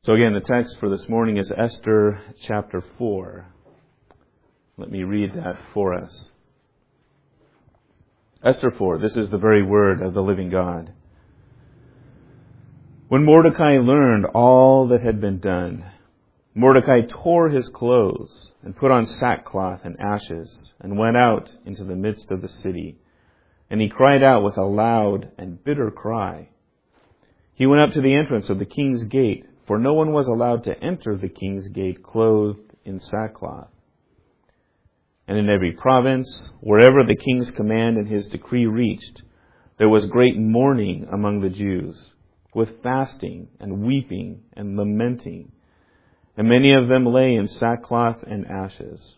So again, the text for this morning is Esther chapter 4. Let me read that for us. Esther 4, this is the very word of the living God. When Mordecai learned all that had been done, Mordecai tore his clothes and put on sackcloth and ashes and went out into the midst of the city. And he cried out with a loud and bitter cry. He went up to the entrance of the king's gate, for no one was allowed to enter the king's gate clothed in sackcloth. And in every province, wherever the king's command and his decree reached, there was great mourning among the Jews, with fasting and weeping and lamenting. And many of them lay in sackcloth and ashes.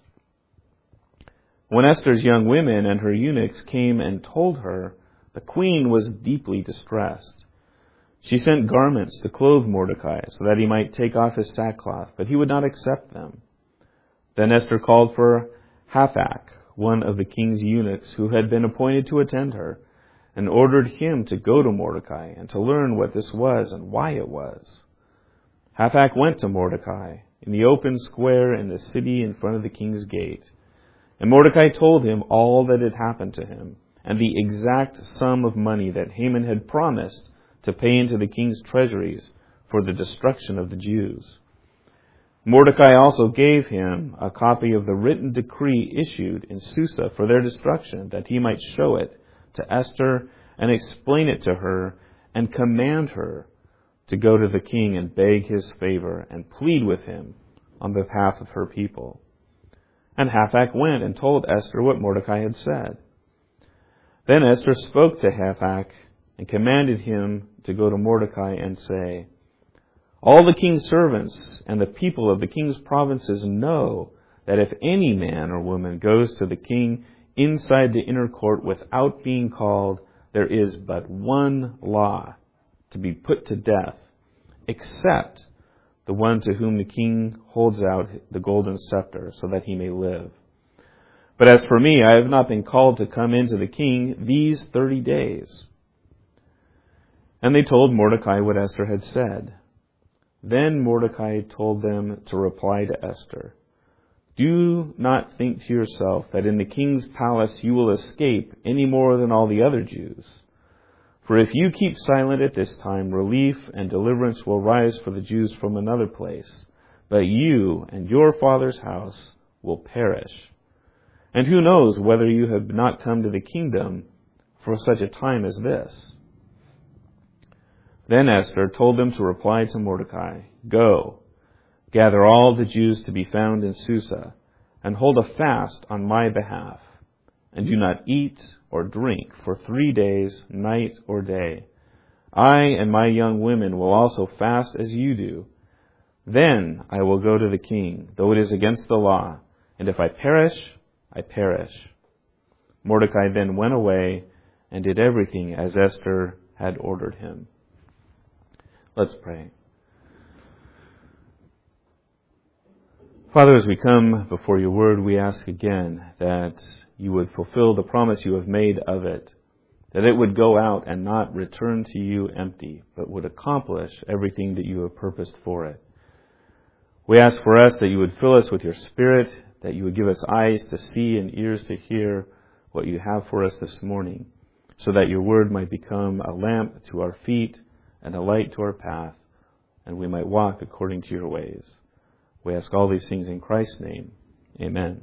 When Esther's young women and her eunuchs came and told her, the queen was deeply distressed. She sent garments to clothe Mordecai so that he might take off his sackcloth, but he would not accept them. Then Esther called for Hathach, one of the king's eunuchs who had been appointed to attend her, and ordered him to go to Mordecai and to learn what this was and why it was. Hathach went to Mordecai in the open square in the city in front of the king's gate. And Mordecai told him all that had happened to him, and the exact sum of money that Haman had promised to pay into the king's treasuries for the destruction of the Jews. Mordecai also gave him a copy of the written decree issued in Susa for their destruction, that he might show it to Esther and explain it to her and command her to go to the king and beg his favor and plead with him on behalf of her people. And Hathach went and told Esther what Mordecai had said. Then Esther spoke to Hathach and commanded him to go to Mordecai and say, all the king's servants and the people of the king's provinces know that if any man or woman goes to the king inside the inner court without being called, there is but one law, to be put to death, except the one to whom the king holds out the golden scepter so that he may live. But as for me, I have not been called to come into the king these 30 days. And they told Mordecai what Esther had said. Then Mordecai told them to reply to Esther, do not think to yourself that in the king's palace you will escape any more than all the other Jews. For if you keep silent at this time, relief and deliverance will rise for the Jews from another place, but you and your father's house will perish. And who knows whether you have not come to the kingdom for such a time as this? Then Esther told them to reply to Mordecai, go, gather all the Jews to be found in Susa, and hold a fast on my behalf, and do not eat or drink for 3 days, night or day. I and my young women will also fast as you do. Then I will go to the king, though it is against the law, and if I perish, I perish. Mordecai then went away and did everything as Esther had ordered him. Let's pray. Father, as we come before your word, we ask again that you would fulfill the promise you have made of it, that it would go out and not return to you empty, but would accomplish everything that you have purposed for it. We ask for us that you would fill us with your Spirit, that you would give us eyes to see and ears to hear what you have for us this morning, so that your word might become a lamp to our feet and a light to our path, and we might walk according to your ways. We ask all these things in Christ's name. Amen.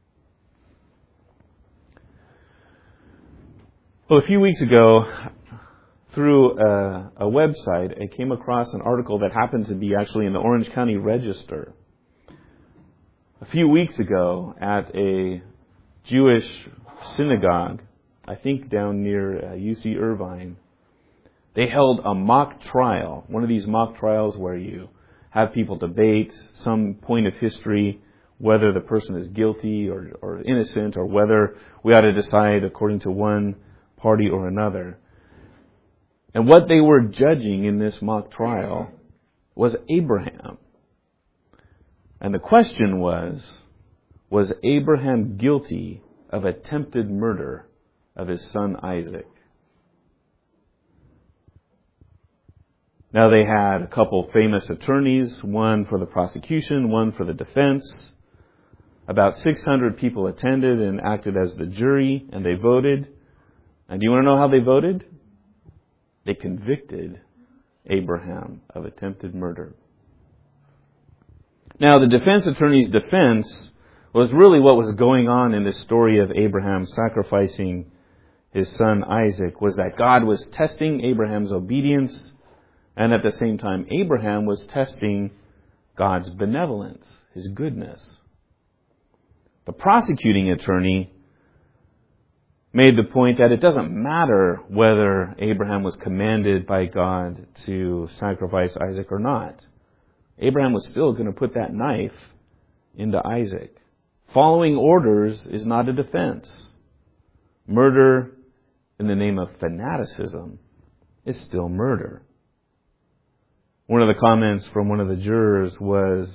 Well, a few weeks ago, through a website, I came across an article that happened to be actually in the Orange County Register. A few weeks ago, at a Jewish synagogue, I think down near UC Irvine, they held a mock trial, one of these mock trials where you have people debate some point of history, whether the person is guilty or innocent, or whether we ought to decide according to one party or another. And what they were judging in this mock trial was Abraham. And the question was Abraham guilty of attempted murder of his son Isaac? Now they had a couple famous attorneys, one for the prosecution, one for the defense. About 600 people attended and acted as the jury, and they voted. And do you want to know how they voted? They convicted Abraham of attempted murder. Now, the defense attorney's defense was really what was going on in this story of Abraham sacrificing his son Isaac, was that God was testing Abraham's obedience, and at the same time, Abraham was testing God's benevolence, His goodness. The prosecuting attorney made the point that it doesn't matter whether Abraham was commanded by God to sacrifice Isaac or not. Abraham was still going to put that knife into Isaac. Following orders is not a defense. Murder in the name of fanaticism is still murder. One of the comments from one of the jurors was,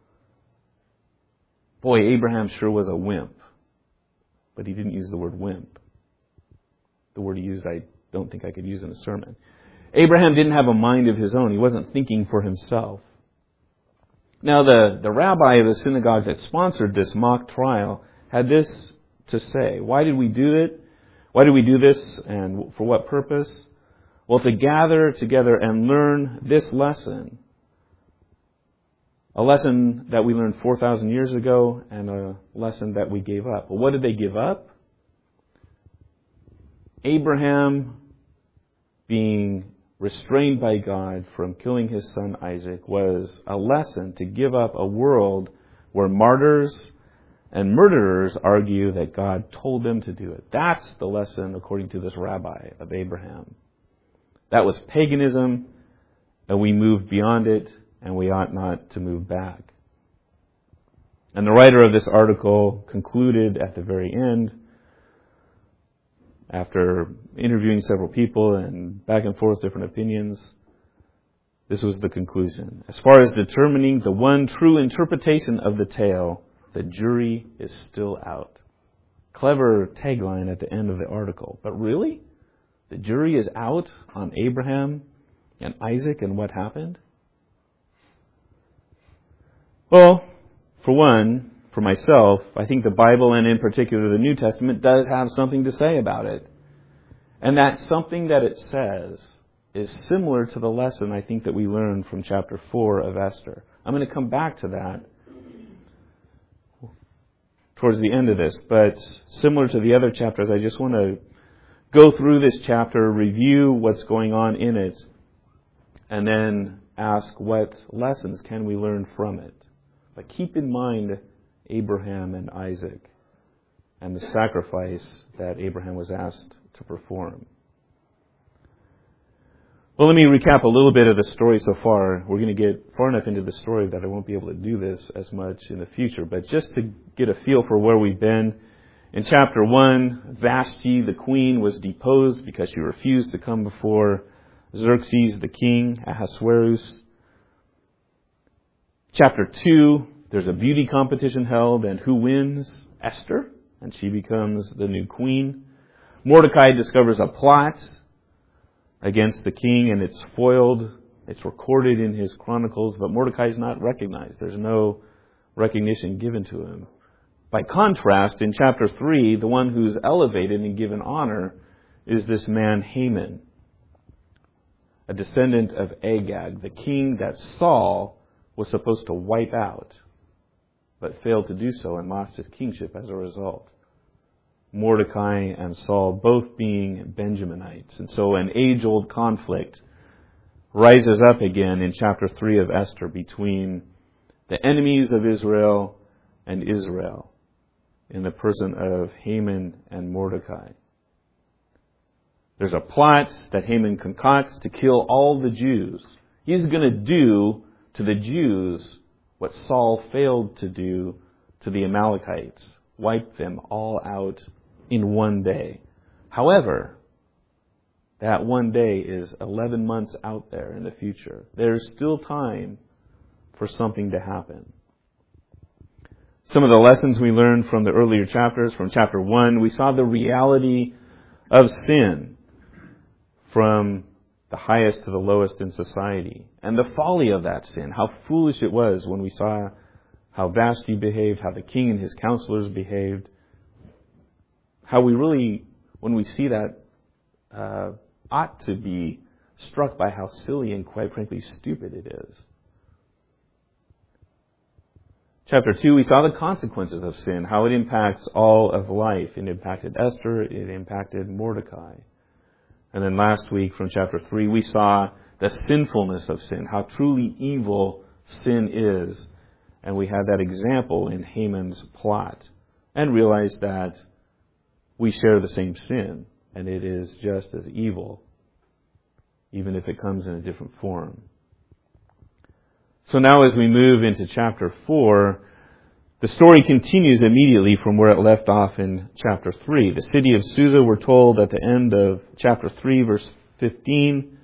"Boy, Abraham sure was a wimp." But he didn't use the word wimp. The word he used, I don't think I could use in a sermon. Abraham didn't have a mind of his own. He wasn't thinking for himself. Now, the rabbi of the synagogue that sponsored this mock trial had this to say. Why did we do it? Why did we do this, and for what purpose? Well, to gather together and learn this lesson. A lesson that we learned 4,000 years ago, and a lesson that we gave up. Well, what did they give up? Abraham being restrained by God from killing his son Isaac was a lesson to give up a world where martyrs and murderers argue that God told them to do it. That's the lesson, according to this rabbi, of Abraham. That was paganism, and we moved beyond it, and we ought not to move back. And the writer of this article concluded at the very end, after interviewing several people and back and forth different opinions, this was the conclusion. As far as determining the one true interpretation of the tale, the jury is still out. Clever tagline at the end of the article. But really? The jury is out on Abraham and Isaac and what happened? Well, for one, for myself, I think the Bible, and in particular the New Testament, does have something to say about it. And that something that it says is similar to the lesson I think that we learned from chapter 4 of Esther. I'm going to come back to that towards the end of this, but similar to the other chapters, I just want to go through this chapter, review what's going on in it, and then ask what lessons can we learn from it. But keep in mind Abraham and Isaac and the sacrifice that Abraham was asked to perform. Well, let me recap a little bit of the story so far. We're going to get far enough into the story that I won't be able to do this as much in the future. But just to get a feel for where we've been, in chapter 1, Vashti, the queen, was deposed because she refused to come before Xerxes, the king, Ahasuerus. Chapter 2, there's a beauty competition held, and who wins? Esther, and she becomes the new queen. Mordecai discovers a plot against the king, and it's foiled. It's recorded in his chronicles, but Mordecai is not recognized. There's no recognition given to him. By contrast, in chapter 3, the one who's elevated and given honor is this man Haman, a descendant of Agag, the king that Saul was supposed to wipe out, but failed to do so and lost his kingship as a result. Mordecai and Saul both being Benjaminites. And so an age-old conflict rises up again in chapter 3 of Esther between the enemies of Israel and Israel in the person of Haman and Mordecai. There's a plot that Haman concocts to kill all the Jews. He's going to do to the Jews what Saul failed to do to the Amalekites. Wipe them all out in one day. However, that one day is 11 months out there in the future. There's still time for something to happen. Some of the lessons we learned from the earlier chapters, from chapter 1, we saw the reality of sin from the highest to the lowest in society. And the folly of that sin, how foolish it was when we saw how Vashti behaved, how the king and his counselors behaved. How we really, when we see that, ought to be struck by how silly and quite frankly stupid it is. Chapter 2, we saw the consequences of sin, how it impacts all of life. It impacted Esther, it impacted Mordecai. And then last week from chapter 3, we saw the sinfulness of sin, how truly evil sin is. And we had that example in Haman's plot, and realized that we share the same sin, and it is just as evil, even if it comes in a different form. So now as we move into chapter 4, the story continues immediately from where it left off in chapter 3. The city of Susa, we're told at the end of chapter 3, verse 15,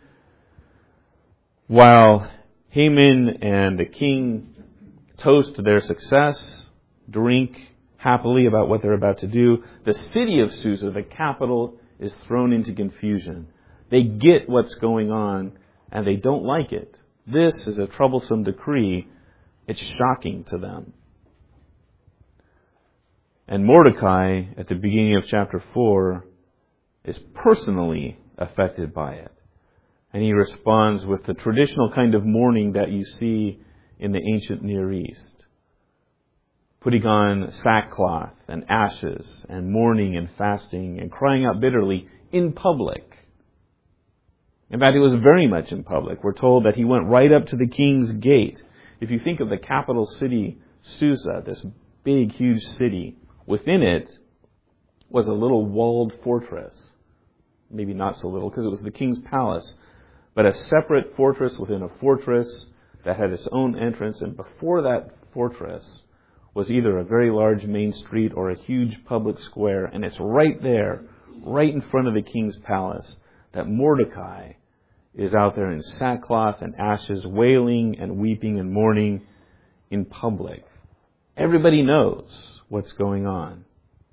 while Haman and the king toast their success, drink happily about what they're about to do, the city of Susa, the capital, is thrown into confusion. They get what's going on, and they don't like it. This is a troublesome decree. It's shocking to them. And Mordecai, at the beginning of chapter 4, is personally affected by it. And he responds with the traditional kind of mourning that you see in the ancient Near East. Putting on sackcloth and ashes and mourning and fasting and crying out bitterly in public. In fact, it was very much in public. We're told that he went right up to the king's gate. If you think of the capital city, Susa, this big, huge city, within it was a little walled fortress. Maybe not so little, because it was the king's palace. But a separate fortress within a fortress that had its own entrance. And before that fortress was either a very large main street or a huge public square. And it's right there, right in front of the king's palace, that Mordecai is out there in sackcloth and ashes, wailing and weeping and mourning in public. Everybody knows what's going on.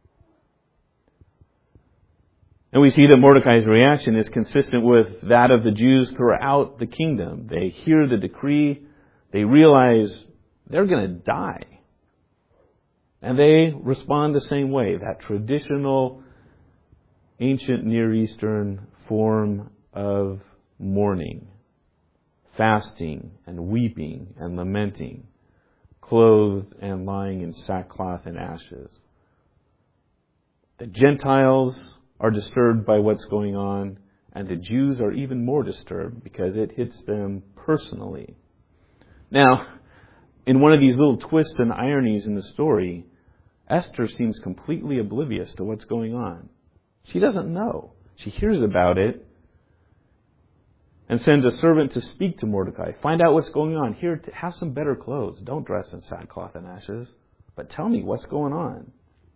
And we see that Mordecai's reaction is consistent with that of the Jews throughout the kingdom. They hear the decree, they realize they're going to die. And they respond the same way, that traditional ancient Near Eastern form of mourning, fasting and weeping and lamenting, clothed and lying in sackcloth and ashes. The Gentiles are disturbed by what's going on, and the Jews are even more disturbed because it hits them personally. Now, in one of these little twists and ironies in the story, Esther seems completely oblivious to what's going on. She doesn't know. She hears about it and sends a servant to speak to Mordecai. Find out what's going on. Here, have some better clothes. Don't dress in sackcloth and ashes. But tell me what's going on.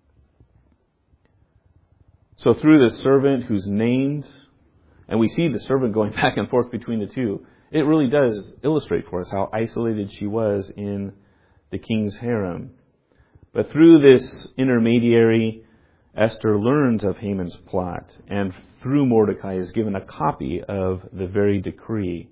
So through this servant who's named, and we see the servant going back and forth between the two, it really does illustrate for us how isolated she was in the king's harem. But through this intermediary, Esther learns of Haman's plot, and through Mordecai is given a copy of the very decree.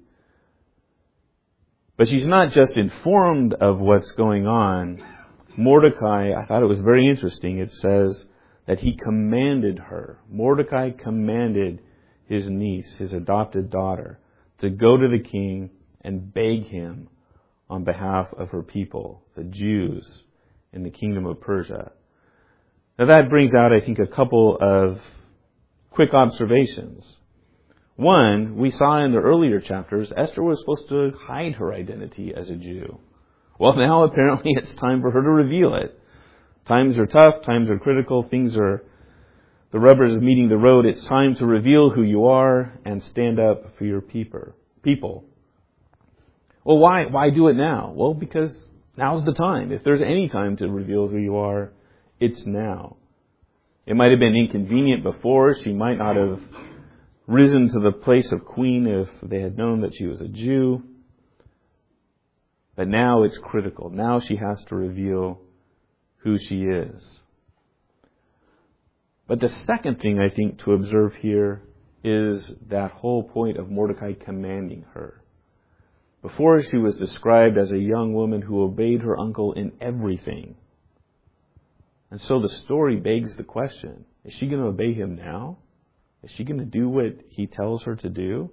But she's not just informed of what's going on. Mordecai, I thought it was very interesting, it says that he commanded her. Mordecai commanded his niece, his adopted daughter, to go to the king and beg him on behalf of her people, the Jews in the kingdom of Persia. Now that brings out, I think, a couple of quick observations. One, we saw in the earlier chapters, Esther was supposed to hide her identity as a Jew. Well, now apparently it's time for her to reveal it. Times are tough, times are critical, the rubber is meeting the road. It's time to reveal who you are and stand up for your people. Well, why do it now? Well, because now's the time. If there's any time to reveal who you are, it's now. It might have been inconvenient before. She might not have risen to the place of queen if they had known that she was a Jew. But now it's critical. Now she has to reveal who she is. But the second thing I think to observe here is that whole point of Mordecai commanding her. Before, she was described as a young woman who obeyed her uncle in everything. And so the story begs the question, is she going to obey him now? Is she going to do what he tells her to do?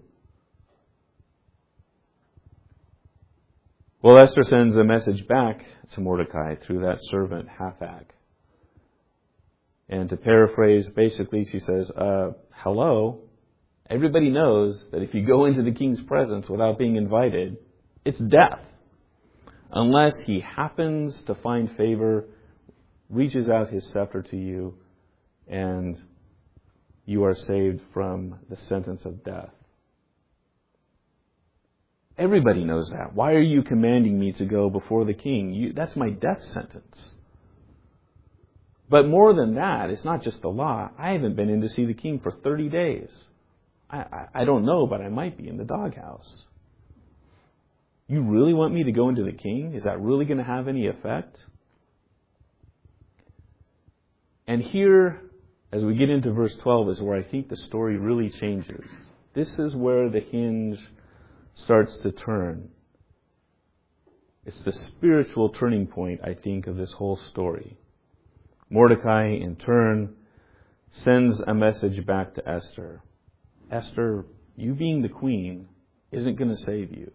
Well, Esther sends a message back to Mordecai through that servant, Hathach. And to paraphrase, basically she says, hello, everybody knows that if you go into the king's presence without being invited, it's death. Unless he happens to find favor, reaches out his scepter to you, and you are saved from the sentence of death. Everybody knows that. Why are you commanding me to go before the king? That's my death sentence. But more than that, it's not just the law. I haven't been in to see the king for 30 days. I don't know, but I might be in the doghouse. You really want me to go into the king? Is that really going to have any effect? And here, as we get into verse 12, is where I think the story really changes. This is where the hinge starts to turn. It's the spiritual turning point, I think, of this whole story. Mordecai, in turn, sends a message back to Esther. Esther, you being the queen isn't going to save you.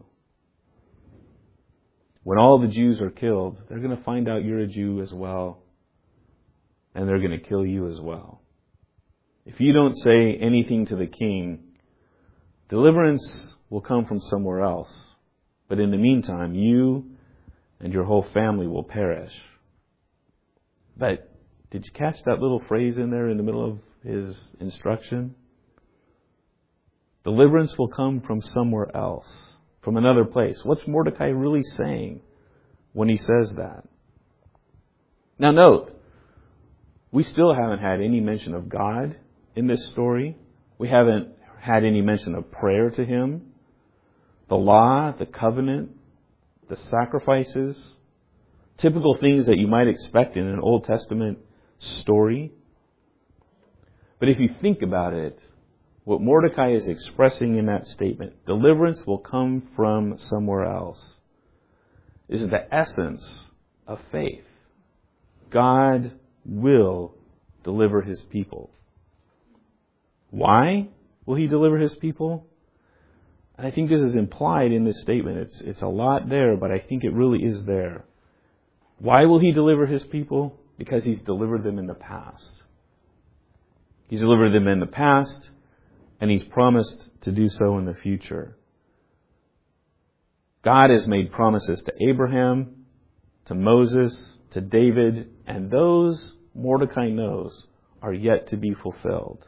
When all the Jews are killed, they're going to find out you're a Jew as well, and they're going to kill you as well. If you don't say anything to the king, deliverance will come from somewhere else. But in the meantime, you and your whole family will perish. But did you catch that little phrase in there in the middle of his instruction? Deliverance will come from somewhere else, from another place. What's Mordecai really saying when he says that? Now note, we still haven't had any mention of God in this story. We haven't had any mention of prayer to him, the law, the covenant, the sacrifices, typical things that you might expect in an Old Testament story. But if you think about it, what Mordecai is expressing in that statement, deliverance will come from somewhere else, is the essence of faith. God will deliver his people. Why will he deliver his people? And I think this is implied in this statement. It's a lot there, but I think it really is there. Why will he deliver his people? Because he's delivered them in the past. He's delivered them in the past, and he's promised to do so in the future. God has made promises to Abraham, to Moses, to David, and those Mordecai knows are yet to be fulfilled.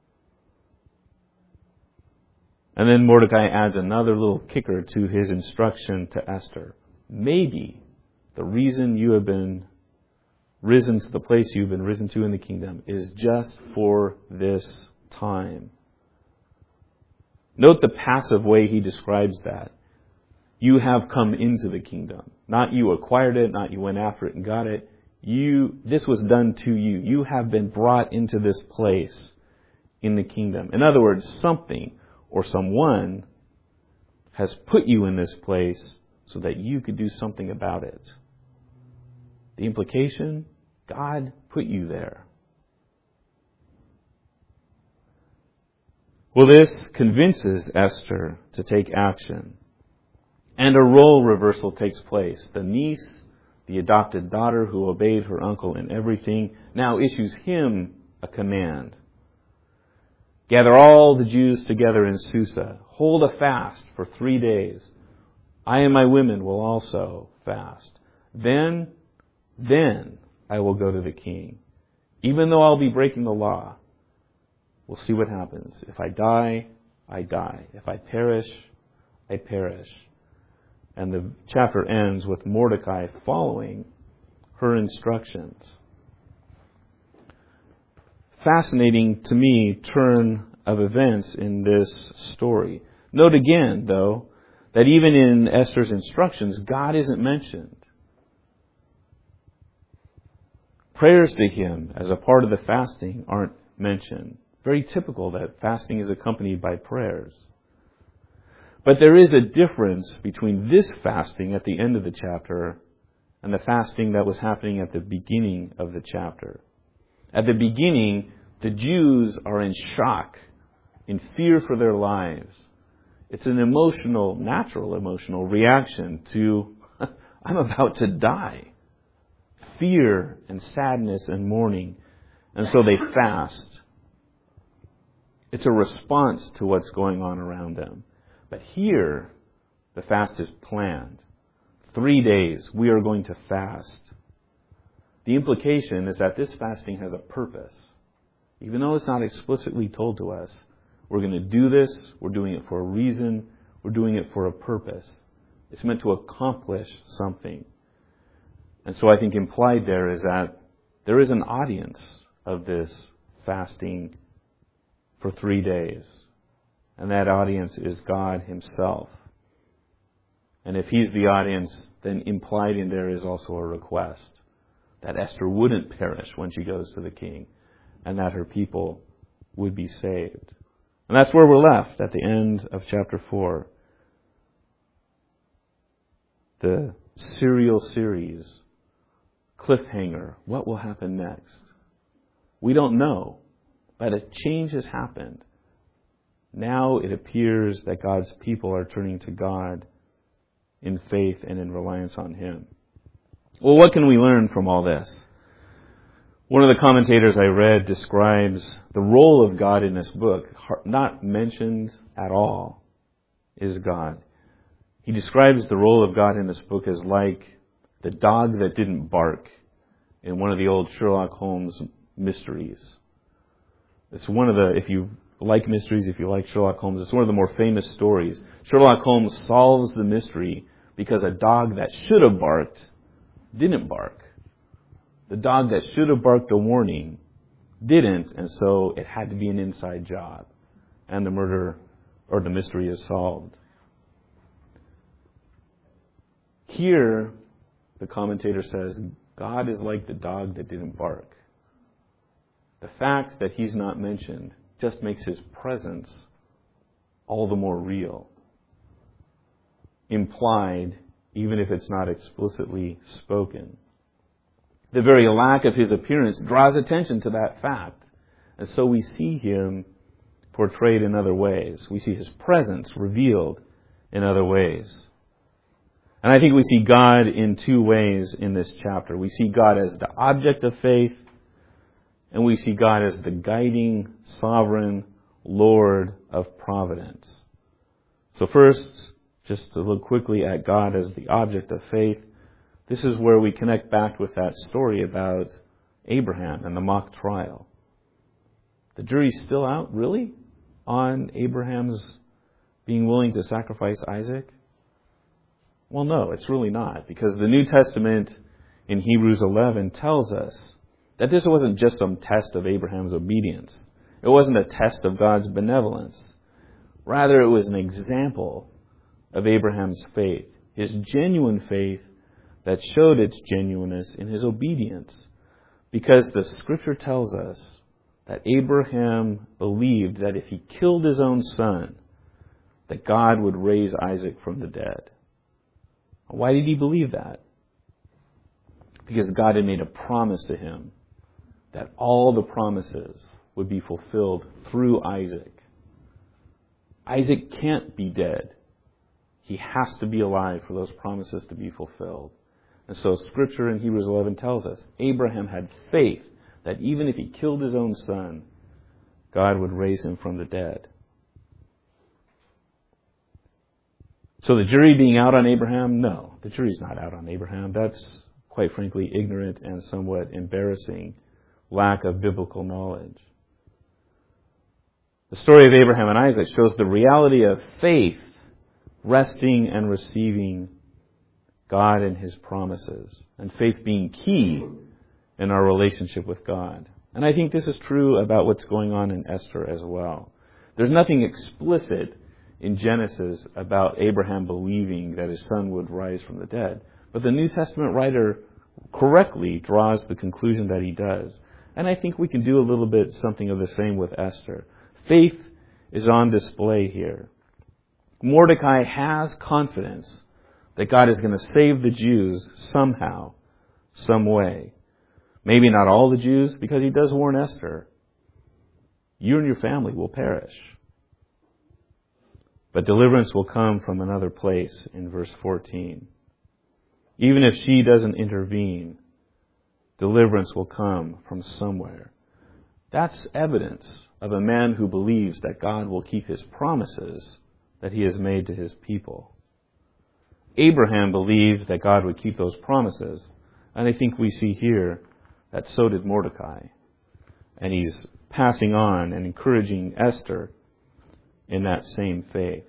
And then Mordecai adds another little kicker to his instruction to Esther. Maybe the reason you have been risen to the place you've been risen to in the kingdom is just for this time. Note the passive way he describes that. You have come into the kingdom. Not you acquired it, not you went after it and got it. This was done to you. You have been brought into this place in the kingdom. In other words, something or someone has put you in this place so that you could do something about it. The implication, God put you there. Well, this convinces Esther to take action. And a role reversal takes place. The niece, the adopted daughter who obeyed her uncle in everything, now issues him a command. Gather all the Jews together in Susa. Hold a fast for 3 days. I and my women will also fast. Then I will go to the king. Even though I'll be breaking the law, we'll see what happens. If I die, I die. If I perish, I perish. And the chapter ends with Mordecai following her instructions. Fascinating to me turn of events in this story. Note again, though, that even in Esther's instructions, God isn't mentioned. Prayers to him as a part of the fasting aren't mentioned. Very typical that fasting is accompanied by prayers. But there is a difference between this fasting at the end of the chapter and the fasting that was happening at the beginning of the chapter. At the beginning, the Jews are in shock, in fear for their lives. It's an natural emotional reaction to, I'm about to die. Fear and sadness and mourning. And so they fast. It's a response to what's going on around them. But here, the fast is planned. 3 days, we are going to fast. The implication is that this fasting has a purpose. Even though it's not explicitly told to us, we're going to do this, we're doing it for a reason, we're doing it for a purpose. It's meant to accomplish something. And so I think implied there is that there is an audience of this fasting for 3 days. And that audience is God Himself. And if He's the audience, then implied in there is also a request that Esther wouldn't perish when she goes to the king, and that her people would be saved. And that's where we're left at the end of chapter 4. The serial series, cliffhanger, what will happen next? We don't know, but a change has happened. Now it appears that God's people are turning to God in faith and in reliance on Him. Well, what can we learn from all this? One of the commentators I read describes the role of God in this book, not mentioned at all, is God. He describes the role of God in this book as like the dog that didn't bark in one of the old Sherlock Holmes mysteries. It's one of the, if you like mysteries, if you like Sherlock Holmes, it's one of the more famous stories. Sherlock Holmes solves the mystery because a dog that should have barked didn't bark. The dog that should have barked a warning didn't, and so it had to be an inside job. And the murder or the mystery is solved. Here, the commentator says, God is like the dog that didn't bark. The fact that He's not mentioned just makes His presence all the more real. Implied, even if it's not explicitly spoken. The very lack of His appearance draws attention to that fact. And so we see Him portrayed in other ways. We see His presence revealed in other ways. And I think we see God in two ways in this chapter. We see God as the object of faith, and we see God as the guiding, sovereign Lord of providence. So first, just to look quickly at God as the object of faith, this is where we connect back with that story about Abraham and the mock trial. The jury's still out, really, on Abraham's being willing to sacrifice Isaac? Well, no, it's really not, because the New Testament in Hebrews 11 tells us that this wasn't just some test of Abraham's obedience. It wasn't a test of God's benevolence. Rather, it was an example of Abraham's faith, his genuine faith that showed its genuineness in his obedience. Because the Scripture tells us that Abraham believed that if he killed his own son, that God would raise Isaac from the dead. Why did he believe that? Because God had made a promise to him that all the promises would be fulfilled through Isaac. Isaac can't be dead. He has to be alive for those promises to be fulfilled. And so Scripture in Hebrews 11 tells us Abraham had faith that even if he killed his own son, God would raise him from the dead. So the jury being out on Abraham? No, the jury's not out on Abraham. That's, quite frankly, ignorant and somewhat embarrassing lack of biblical knowledge. The story of Abraham and Isaac shows the reality of faith resting and receiving God and His promises, and faith being key in our relationship with God. And I think this is true about what's going on in Esther as well. There's nothing explicit in Genesis about Abraham believing that his son would rise from the dead. But the New Testament writer correctly draws the conclusion that he does. And I think we can do a little bit something of the same with Esther. Faith is on display here. Mordecai has confidence that God is going to save the Jews somehow, some way. Maybe not all the Jews, because he does warn Esther, you and your family will perish. But deliverance will come from another place in verse 14. Even if she doesn't intervene, deliverance will come from somewhere. That's evidence of a man who believes that God will keep his promises that he has made to his people. Abraham believed that God would keep those promises, and I think we see here that so did Mordecai. And he's passing on and encouraging Esther in that same faith.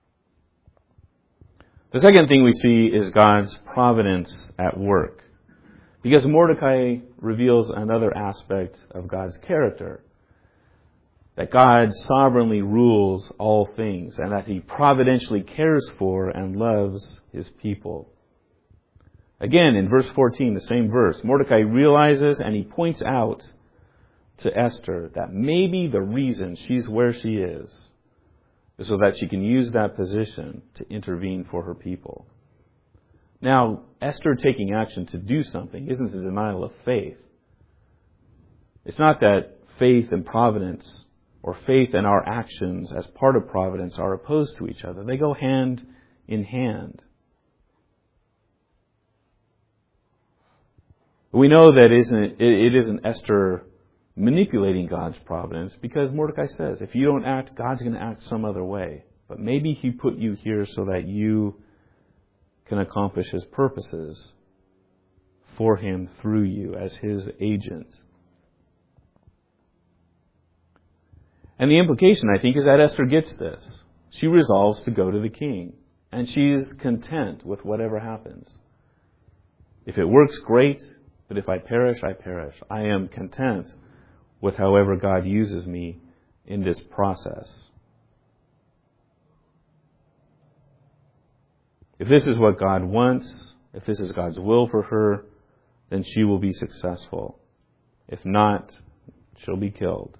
The second thing we see is God's providence at work. Because Mordecai reveals another aspect of God's character. That God sovereignly rules all things and that he providentially cares for and loves his people. Again, in verse 14, the same verse, Mordecai realizes and he points out to Esther that maybe the reason she's where she is so that she can use that position to intervene for her people. Now, Esther taking action to do something isn't a denial of faith. It's not that faith and providence or faith and our actions as part of providence are opposed to each other. They go hand in hand. We know that it isn't Esther manipulating God's providence because Mordecai says, if you don't act, God's going to act some other way. But maybe he put you here so that you can accomplish his purposes for him through you as his agent. And the implication, I think, is that Esther gets this. She resolves to go to the king, and she's content with whatever happens. If it works, great, but if I perish, I perish. I am content with however God uses me in this process. If this is what God wants, if this is God's will for her, then she will be successful. If not, she'll be killed.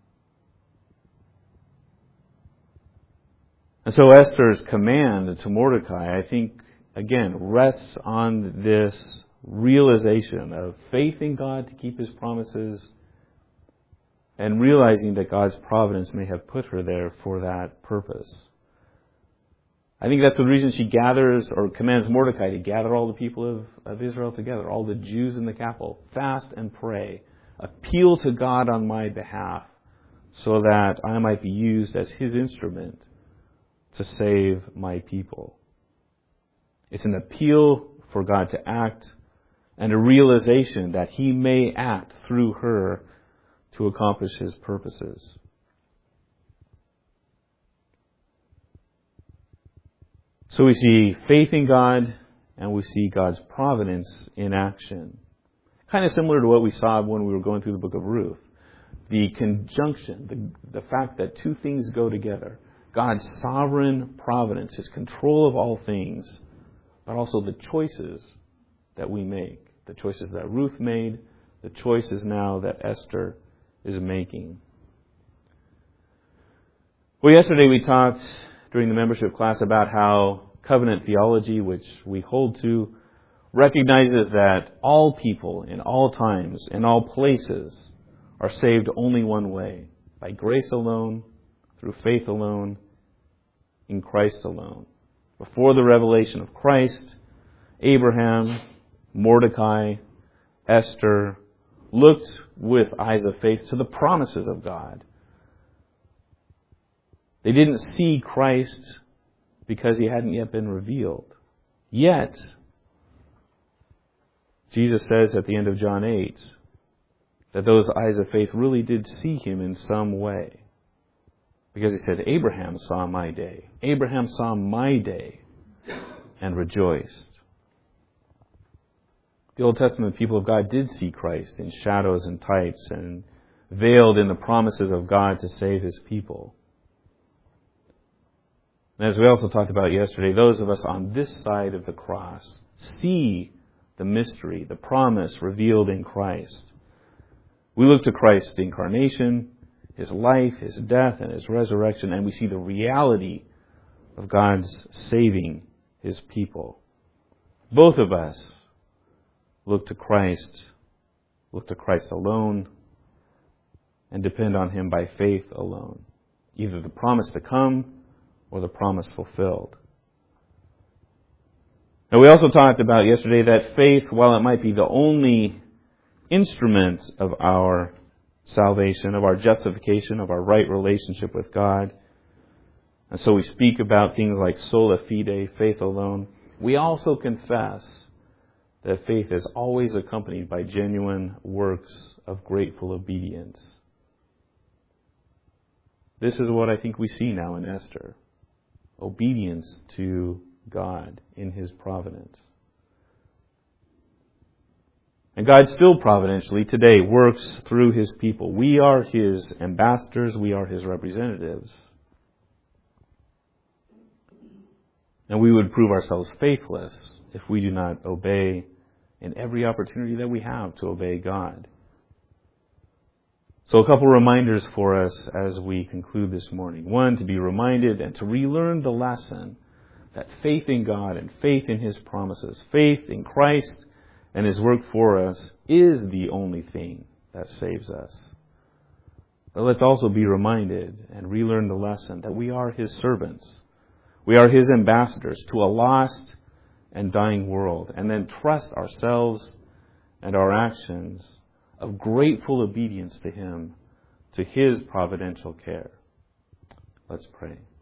And so Esther's command to Mordecai, I think, again, rests on this realization of faith in God to keep his promises and realizing that God's providence may have put her there for that purpose. I think that's the reason she gathers or commands Mordecai to gather all the people of Israel together, all the Jews in the capital, fast and pray, appeal to God on my behalf so that I might be used as his instrument to save my people. It's an appeal for God to act and a realization that he may act through her to accomplish his purposes. So we see faith in God and we see God's providence in action. Kind of similar to what we saw when we were going through the book of Ruth. The conjunction, the fact that two things go together. God's sovereign providence, his control of all things, but also the choices that we make. The choices that Ruth made, the choices now that Esther is making. Well, yesterday we talked during the membership class about how covenant theology, which we hold to, recognizes that all people in all times, in all places, are saved only one way, by grace alone, through faith alone, in Christ alone. Before the revelation of Christ, Abraham, Mordecai, Esther looked with eyes of faith to the promises of God. They didn't see Christ because he hadn't yet been revealed. Yet, Jesus says at the end of John 8 that those eyes of faith really did see him in some way. Because he said, Abraham saw my day. Abraham saw my day and rejoiced. The Old Testament people of God did see Christ in shadows and types and veiled in the promises of God to save his people. And as we also talked about yesterday, those of us on this side of the cross see the mystery, the promise revealed in Christ. We look to Christ's incarnation, His life, His death, and His resurrection, and we see the reality of God's saving His people. Both of us look to Christ alone, and depend on Him by faith alone. Either the promise to come or the promise fulfilled. Now, we also talked about yesterday that faith, while it might be the only instrument of our salvation, of our justification, of our right relationship with God, and so we speak about things like sola fide, faith alone, we also confess that faith is always accompanied by genuine works of grateful obedience. This is what I think we see now in Esther. Obedience to God in His providence. And God still providentially today works through His people. We are His ambassadors. We are His representatives. And we would prove ourselves faithless if we do not obey in every opportunity that we have to obey God. So a couple reminders for us as we conclude this morning. One, to be reminded and to relearn the lesson that faith in God and faith in His promises, faith in Christ and His work for us is the only thing that saves us. But let's also be reminded and relearn the lesson that we are His servants. We are His ambassadors to a lost and dying world, and then trust ourselves and our actions of grateful obedience to Him, to His providential care. Let's pray.